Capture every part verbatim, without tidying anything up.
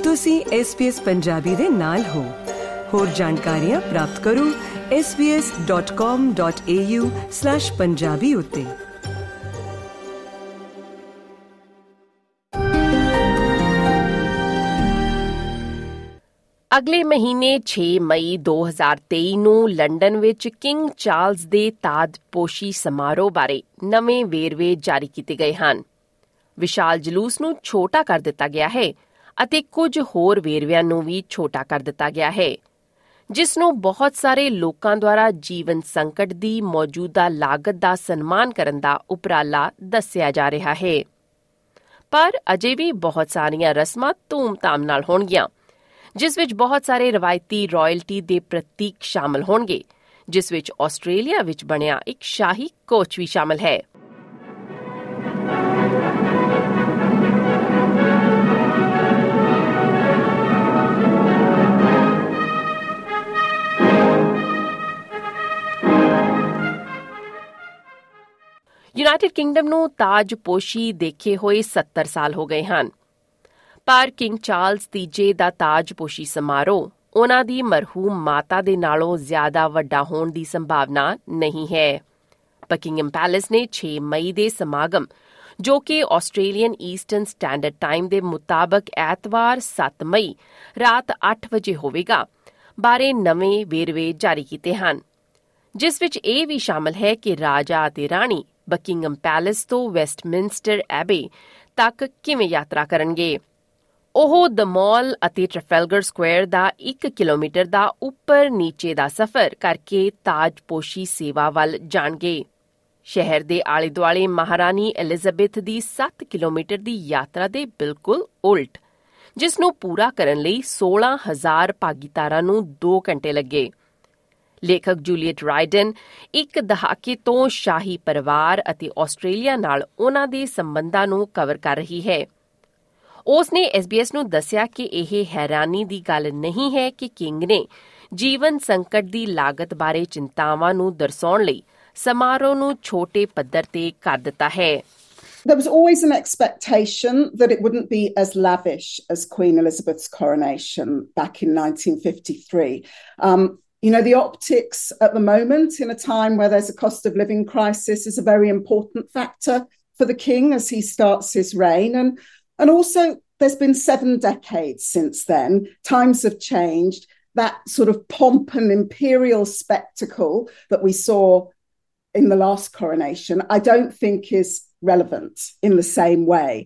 ਤੁਸੀਂ S B S Punjabi ਦੇ ਨਾਲ ਹੋ। ਹੋਰ ਜਾਣਕਾਰੀਆਂ ਪ੍ਰਾਪਤ ਕਰੋ S B S dot com dot A U slash Punjabi ਉੱਤੇ। ਅਗਲੇ ਮਹੀਨੇ ਛੇ ਮਈ ਦੋ ਹਜ਼ਾਰ ਤੇਈ ਨੂੰ ਲੰਡਨ ਵਿੱਚ ਕਿੰਗ ਚਾਰਲਸ ਦੇ ਤਾਜਪੋਸ਼ੀ ਸਮਾਰੋਹ ਬਾਰੇ ਨਵੇਂ ਵੇਰਵੇ ਜਾਰੀ ਕੀਤੇ ਗਏ ਹਨ। ਵਿਸ਼ਾਲ ਜਲੂਸ ਨੂੰ ਛੋਟਾ ਕਰ ਦਿੱਤਾ ਗਿਆ ਹੈ ਅਤੇ ਕੁਝ ਹੋਰ ਵੇਰਵਿਆਂ ਨੂੰ ਵੀ ਛੋਟਾ ਕਰ ਦਿੱਤਾ ਗਿਆ ਹੈ, ਜਿਸ ਨੂੰ ਬਹੁਤ ਸਾਰੇ ਲੋਕਾਂ ਦੁਆਰਾ ਜੀਵਨ ਸੰਕਟ ਦੀ ਮੌਜੂਦਾ ਲਾਗਤ ਦਾ ਸਨਮਾਨ ਕਰਨ ਦਾ ਉਪਰਾਲਾ ਦੱਸਿਆ ਜਾ ਰਿਹਾ ਹੈ। ਪਰ ਅਜੇ ਵੀ ਬਹੁਤ ਸਾਰੀਆਂ ਰਸਮਾਂ ਧੂਮ-ਧਾਮ ਨਾਲ ਹੋਣਗੀਆਂ, ਜਿਸ ਵਿੱਚ ਬਹੁਤ ਸਾਰੇ ਰਵਾਇਤੀ ਰਾਇਲਟੀ ਦੇ ਪ੍ਰਤੀਕ ਸ਼ਾਮਲ ਹੋਣਗੇ, ਜਿਸ ਵਿੱਚ ਆਸਟ੍ਰੇਲੀਆ ਵਿੱਚ ਬਣਿਆ ਇੱਕ ਸ਼ਾਹੀ ਕੋਚ ਵੀ ਸ਼ਾਮਲ ਹੈ। ਯੂਨਾਈਟਿਡ ਕਿੰਗਡਮ ਨੂੰ ਤਾਜਪੋਸ਼ੀ ਦੇਖੇ ਹੋਏ ਸੱਤਰ ਸਾਲ ਹੋ ਗਏ ਹਨ, ਪਰ ਕਿੰਗ ਚਾਰਲਸ ਤੀਜੇ ਦਾ ਤਾਜਪੋਸ਼ੀ ਸਮਾਰੋਹ ਉਹਨਾਂ ਦੀ ਮਰਹੂਮ ਮਾਤਾ ਦੇ ਨਾਲੋਂ ਜ਼ਿਆਦਾ ਵੱਡਾ ਹੋਣ ਦੀ ਸੰਭਾਵਨਾ ਨਹੀਂ ਹੈ। ਬਕਿੰਘਮ ਪੈਲੇਸ ਨੇ ਛੇ ਮਈ ਦੇ ਸਮਾਗਮ, ਜੋ ਕਿ ਆਸਟ੍ਰੇਲੀਅਨ ਈਸਟਰਨ ਸਟੈਂਡਰਡ ਟਾਈਮ ਦੇ ਮੁਤਾਬਕ ਐਤਵਾਰ ਸੱਤ ਮਈ ਰਾਤ ਅੱਠ ਵਜੇ ਹੋਵੇਗਾ, ਬਾਰੇ ਨਵੇਂ ਵੇਰਵੇ ਜਾਰੀ ਕੀਤੇ ਹਨ, ਜਿਸ ਵਿੱਚ ਇਹ ਵੀ ਸ਼ਾਮਲ ਹੈ ਕਿ ਰਾਜਾ ਅਤੇ ਰਾਣੀ ਬਕਿੰਘਮ ਪੈਲੇਸ ਤੋਂ ਵੈਸਟਮਿੰਸਟਰ ਐਬੇ ਤੱਕ ਕਿਵੇਂ ਯਾਤਰਾ ਕਰਨਗੇ। ਉਹ ਦ ਮਾਲ ਅਤੇ ਟ੍ਰੈਫਲਗਰ ਸਕੁਆਇਰ ਦਾ ਇੱਕ ਕਿਲੋਮੀਟਰ ਦਾ ਉੱਪਰ ਨੀਚੇ ਦਾ ਸਫ਼ਰ ਕਰਕੇ ਤਾਜਪੋਸ਼ੀ ਸੇਵਾ ਵੱਲ ਜਾਣਗੇ। ਸ਼ਹਿਰ ਦੇ ਆਲੇ ਦੁਆਲੇ ਮਹਾਰਾਣੀ ਐਲਿਜ਼ਾਬੈਥ ਦੀ ਸੱਤ ਕਿਲੋਮੀਟਰ ਦੀ ਯਾਤਰਾ ਦੇ ਬਿਲਕੁਲ ਉਲਟ, ਜਿਸ ਨੂੰ ਪੂਰਾ ਕਰਨ ਲਈ ਸੋਲਾਂ ਹਜ਼ਾਰ ਭਾਗੀਦਾਰਾਂ ਨੂੰ ਦੋ ਘੰਟੇ ਲੱਗੇ। ਲੇਖਕ ਜੂਲੀਅਟ ਰਾਈਡਨ ਇੱਕ ਦਹਾਕੇ ਤੋਂ ਸ਼ਾਹੀ ਪਰਿਵਾਰ ਅਤੇ ਆਸਟ੍ਰੇਲੀਆ ਨਾਲ ਉਹਨਾਂ ਦੇ ਸੰਬੰਧਾਂ ਨੂੰ ਕਵਰ ਕਰ ਰਹੀ ਹੈ। ਉਸ ਨੇ ਐਸ ਬੀ ਐਸ ਨੂੰ ਦੱਸਿਆ ਕਿ ਇਹ ਹੈਰਾਨੀ ਦੀ ਗੱਲ ਨਹੀਂ ਹੈ ਕਿ ਕਿੰਗ ਨੇ ਜੀਵਨ ਸੰਕਟ ਦੀ ਲਾਗਤ ਬਾਰੇ ਚਿੰਤਾਵਾਂ ਨੂੰ ਦਰਸਾਉਣ ਲਈ ਸਮਾਰੋਹ ਨੂੰ ਛੋਟੇ ਪੱਧਰ ਤੇ ਕਰ ਦਿੱਤਾ ਹੈ। There was always an expectation that it wouldn't be as lavish as Queen Elizabeth's coronation back in nineteen fifty-three. Um, you know, the optics at the moment, in a time where there's a cost of living crisis, is a very important factor for the king as he starts his reign. And, and also, there's been seven decades since then. Times have changed. That sort of pomp and imperial spectacle that we saw in the last coronation, I don't think is relevant in the same way.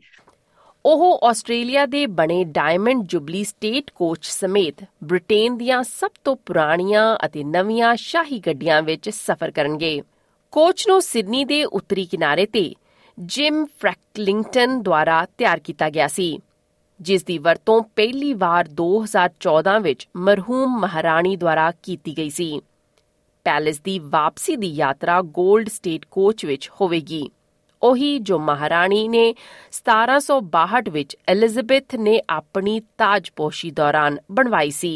ਉਹ Australia ਦੇ ਬਣੇ Diamond Jubilee State Coach ਸਮੇਤ Britain ਦੀਆਂ ਸਭ ਤੋਂ ਪੁਰਾਣੀਆਂ ਅਤੇ ਨਵੀਆਂ ਸ਼ਾਹੀ ਗੱਡੀਆਂ ਵਿੱਚ ਸਫ਼ਰ ਕਰਨਗੇ। ਕੋਚ ਨੂੰ ਸਿਡਨੀ ਦੇ ਉੱਤਰੀ ਕਿਨਾਰੇ ਤੇ ਜਿਮ ਫ੍ਰੈਕਲਿੰਗਟਨ ਦੁਆਰਾ ਤਿਆਰ ਕੀਤਾ ਗਿਆ ਸੀ, ਜਿਸ ਦੀ ਵਰਤੋਂ ਪਹਿਲੀ ਵਾਰ ਦੋ ਹਜ਼ਾਰ ਚੌਦਾਂ ਵਿੱਚ ਮਰਹੂਮ ਮਹਾਰਾਣੀ ਦੁਆਰਾ ਕੀਤੀ ਗਈ ਸੀ। ਪੈਲੇਸ ਦੀ ਵਾਪਸੀ ਦੀ ਯਾਤਰਾ ਗੋਲਡ ਸਟੇਟ ਕੋਚ ਵਿੱਚ ਹੋਵੇਗੀ, ਉਹੀ ਜੋ ਮਹਾਰਾਣੀ ਨੇ ਸਤਾਰਾਂ ਸੌ ਬਾਹਠ ਵਿੱਚ ਐਲਿਜ਼ਾਬੈਥ ਨੇ ਆਪਣੀ ਤਾਜਪੋਸ਼ੀ ਦੌਰਾਨ ਬਣਵਾਈ ਸੀ।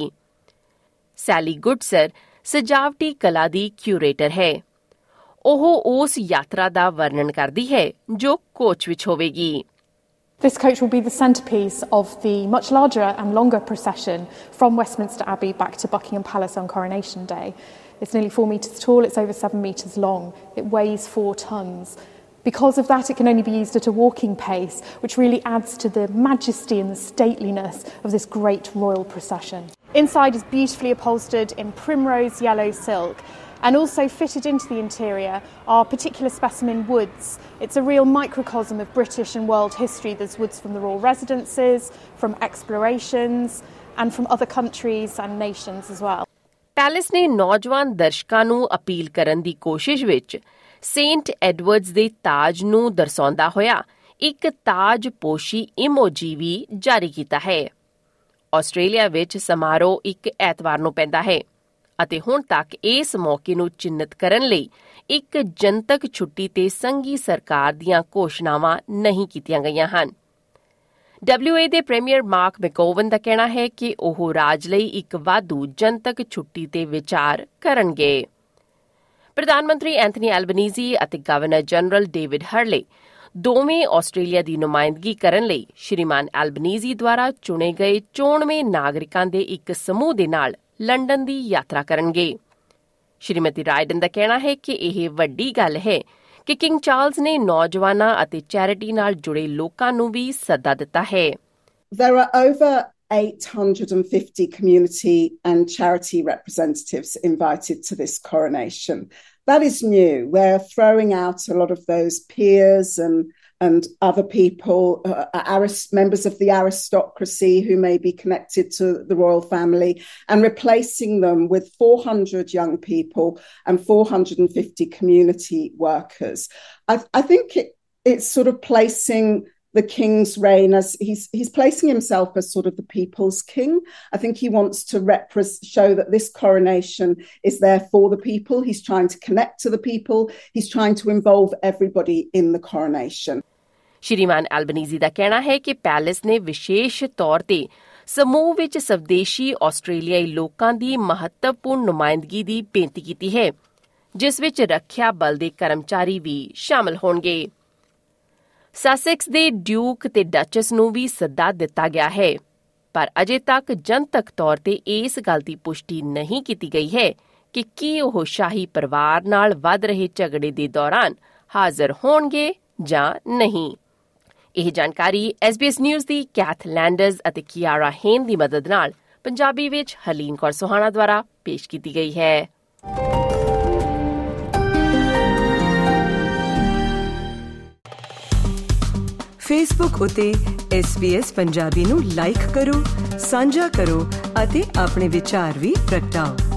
ਸੈਲੀ ਗੁਡਸਰ ਸਜਾਵਟੀ ਕਲਾ ਦੀ ਕਿਊਰੇਟਰ ਹੈ। ਉਹ ਉਸ ਯਾਤਰਾ ਦਾ ਵਰਣਨ ਕਰਦੀ ਹੈ ਜੋ ਕੋਚ ਵਿੱਚ ਹੋਵੇਗੀ। This coach will be the centrepiece of the much larger and longer procession from Westminster Abbey back to Buckingham Palace on Coronation Day. It's nearly four metres tall, it's over seven metres long, it weighs four tonnes. Because of that, it can only be used at a walking pace, which really adds to the majesty and the stateliness of this great royal procession. Inside is beautifully upholstered in primrose yellow silk, and also fitted into the interior are particular specimen woods. It's a real microcosm of British and world history. There's woods from the royal residences, from explorations, and from other countries and nations as well. Palace ਨੇ ਨੌਜਵਾਨ ਦਰਸ਼ਕਾਂ ਨੂੰ appeal ਕਰਨ ਦੀ ਕੋਸ਼ਿਸ਼ ਵਿੱਚ Saint ਐਡਵਰਡਸ ਦੇ ਤਾਜ ਨੂੰ ਦਰਸਾਉਂਦਾ ਹੋਇਆ ਇੱਕ ਤਾਜਪੋਸ਼ੀ ਇਮੋਜੀ ਵੀ ਜਾਰੀ ਕੀਤਾ ਹੈ। ਆਸਟ੍ਰੇਲੀਆ ਵਿੱਚ ਸਮਾਰੋਹ ਇੱਕ ਐਤਵਾਰ ਨੂੰ ਪੈਂਦਾ ਹੈ ਅਤੇ ਹੁਣ ਤੱਕ ਇਸ ਮੌਕੇ ਨੂੰ ਚਿੰਨ੍ਹਿਤ ਕਰਨ ਲਈ ਇੱਕ ਜਨਤਕ ਛੁੱਟੀ ਤੇ ਸੰਘੀ ਸਰਕਾਰ ਦੀਆਂ ਘੋਸ਼ਣਾਵਾਂ ਨਹੀਂ ਕੀਤੀਆਂ ਗਈਆਂ ਹਨ। ਡਬਲਿਊ ਏ ਦੇ ਪ੍ਰੀਮੀਅਰ ਮਾਰਕ ਮੈਗੋਵਨ ਦਾ ਕਹਿਣਾ ਹੈ ਕਿ ਉਹ ਰਾਜ ਲਈ ਇੱਕ ਵਾਧੂ ਜਨਤਕ ਛੁੱਟੀ ਤੇ ਵਿਚਾਰ ਕਰਨਗੇ। ਪ੍ਰਧਾਨ ਮੰਤਰੀ ਐਂਥਨੀ ਐਲਬਨੀਜ਼ੀ ਅਤੇ ਗਵਰਨਰ ਜਨਰਲ ਡੇਵਿਡ ਹਰਲੇ ਦੋਵੇਂ ਆਸਟ੍ਰੇਲੀਆ ਦੀ ਨੁਮਾਇੰਦਗੀ ਕਰਨ ਲਈ ਸ਼੍ਰੀਮਾਨ ਐਲਬਨੀਜ਼ੀ ਦੁਆਰਾ ਚੁਣੇ ਗਏ ਚੋਣਵੇਂ ਨਾਗਰਿਕਾਂ ਦੇ ਇੱਕ ਸਮੂਹ ਦੇ ਨਾਲ ਲੰਡਨ ਦੀ ਯਾਤਰਾ ਕਰਨਗੇ। ਸ਼੍ਰੀਮਤੀ ਰਾਇਡਨ ਦਾ ਕਹਿਣਾ ਹੈ ਕਿ ਇਹ ਵੱਡੀ ਗੱਲ ਹੈ ਕਿ ਕਿੰਗ ਚਾਰਲਸ ਨੇ ਨੌਜਵਾਨਾਂ ਅਤੇ ਚੈਰਿਟੀ ਨਾਲ ਜੁੜੇ ਲੋਕਾਂ ਨੂੰ ਵੀ ਸੱਦਾ ਦਿੱਤਾ ਹੈ। There are over eight hundred fifty community and charity representatives invited to this coronation. That is new. We're throwing out a lot of those peers and and other people, uh, arist- members of the aristocracy who may be connected to the royal family, and replacing them with four hundred young people and four hundred fifty community workers. I, I think it, it's sort of placing the king's reign as he's he's placing himself as sort of the people's king. I think he wants to repre- show that this coronation is there for the people. He's trying to connect to the people. He's trying to involve everybody in the coronation. ਸ਼੍ਰੀਮਾਨ Albanese ਦਾ ਕਹਿਣਾ ਹੈ ਕਿ palace ਨੇ ਵਿਸ਼ੇਸ਼ ਤੌਰ ਤੇ ਸਮੂਹ ਵਿੱਚ ਸਵਦੇਸ਼ੀ ਆਸਟ੍ਰੇਲੀਆਈ ਲੋਕਾਂ ਦੀ ਮਹੱਤਵਪੂਰਨ ਨੁਮਾਇੰਦਗੀ ਦੀ ਬੇਨਤੀ ਕੀਤੀ ਹੈ, ਜਿਸ ਵਿੱਚ ਰੱਖਿਆ ਬਲ ਦੇ ਕਰਮਚਾਰੀ ਵੀ ਸ਼ਾਮਲ ਹੋਣਗੇ। ਸਸੈਕਸ ਦੇ ਡਿਊਕ ਤੇ ਡਚਸ ਨੂੰ ਵੀ ਸੱਦਾ ਦਿੱਤਾ ਗਿਆ ਹੈ, ਪਰ ਅਜੇ ਤੱਕ ਜਨਤਕ ਤੌਰ ਤੇ ਇਸ ਗੱਲ ਦੀ ਪੁਸ਼ਟੀ ਨਹੀਂ ਕੀਤੀ ਗਈ ਹੈ ਕਿ ਕੀ ਉਹ ਸ਼ਾਹੀ ਪਰਿਵਾਰ ਨਾਲ ਵੱਧ ਰਹੇ ਝਗੜੇ ਦੇ ਦੌਰਾਨ ਹਾਜ਼ਰ ਹੋਣਗੇ ਜਾਂ ਨਹੀਂ। ਇਹ ਜਾਣਕਾਰੀ ਐਸ ਬੀ ਐਸ ਨਿਊਜ਼ ਦੀ ਕੈਥ ਲੈਂਡਰਜ਼ ਅਤੇ ਕਿਆਰਾ ਹੇਨ ਦੀ ਮਦਦ ਨਾਲ ਪੰਜਾਬੀ ਵਿੱਚ ਹਲੀਨ ਕੌਰ ਸੁਹਾਣਾ ਦੁਆਰਾ ਪੇਸ਼ ਕੀਤੀ ਗਈ ਹੈ। ਫੇਸਬੁੱਕ ਉਤੇ ਐਸ ਬੀ ਐਸ ਪੰਜਾਬੀ ਨੂੰ ਲਾਈਕ ਕਰੋ, ਸਾਂਝਾ ਕਰੋ ਅਤੇ ਆਪਣੇ ਵਿਚਾਰ ਵੀ ਪ੍ਰਗਟਾਓ।